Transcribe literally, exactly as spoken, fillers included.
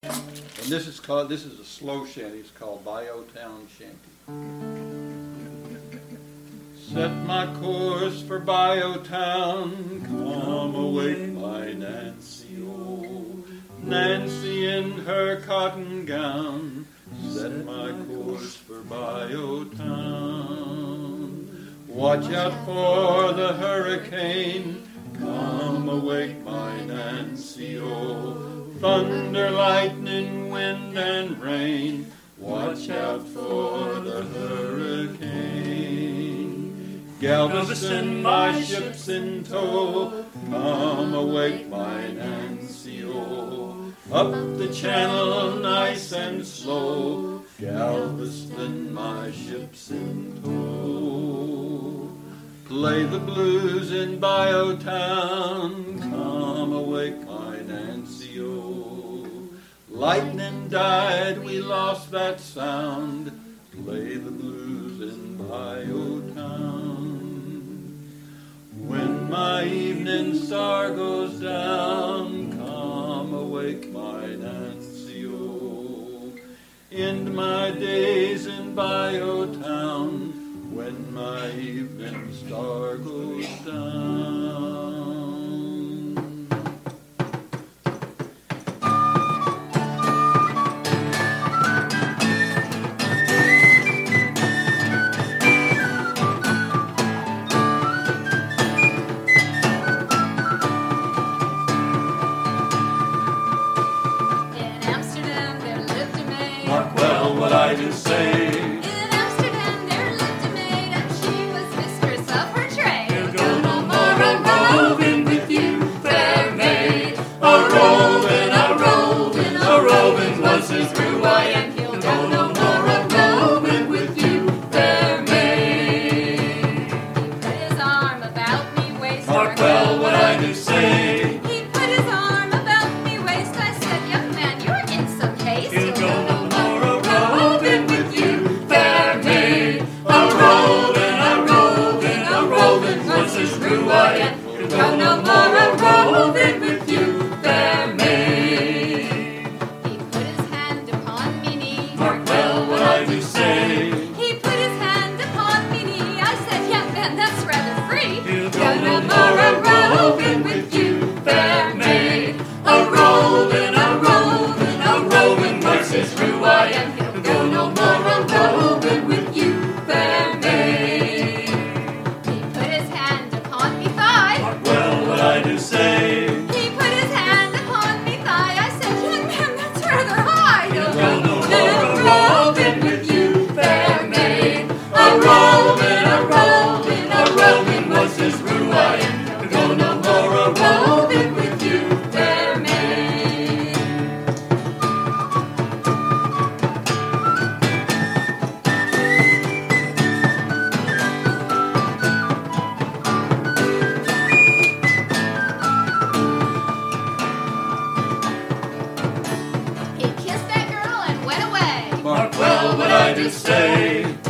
And this is called, this is a slow shanty. It's called Bayou Town Shanty. Set my course for Bayou Town, come awake my Nancy, oh, Nancy in her cotton gown. Set my course for Bayou Town. Watch out for the hurricane, come awake my Nancy, oh, thunder, lightning, wind, and rain. Watch out for the hurricane. Galveston, my ship's in tow, come awake my Nancy, oh, up the channel nice and slow. Galveston, my ship's in tow. Play the blues in Bayou Town, come awake my Nancy, oh. Lightning died, we lost that sound. Play the blues in Bayou Town. When my evening star goes down, come awake my Nancy, oh. End my days in Bayou Town, when my evening star goes down. I do say. In Amsterdam there lived a maid, and she was mistress of her trade. He'll go no more a-roving with you, fair maid. A-roving, a-roving, a-roving was his ruin. He'll go no more a-roving with you, fair maid. He put his arm about me waist. Mark well what I do say. He put his arm about me waist. I said, young man, you're in some haste. He'll go no Go no more a-roving with you, fair maid. He put his hand upon me knee. Mark well what I do say. He put his hand upon me knee. I said, young man, that's rather free. He'll Go no more a-roving with you, fair maid. A-roving, a-roving, a-roving was his ruin. He'll go no more a-roving with you, fair maid. He put his hand upon me thigh. I do say. He put his hand upon me thigh. I said, young man, that's rather high. He'll go no more a-roving with you, fair maid. A-roving, a-roving, a-roving was his ruin. He'll go no more a-roving with you, fair maid. Mark well what I do say.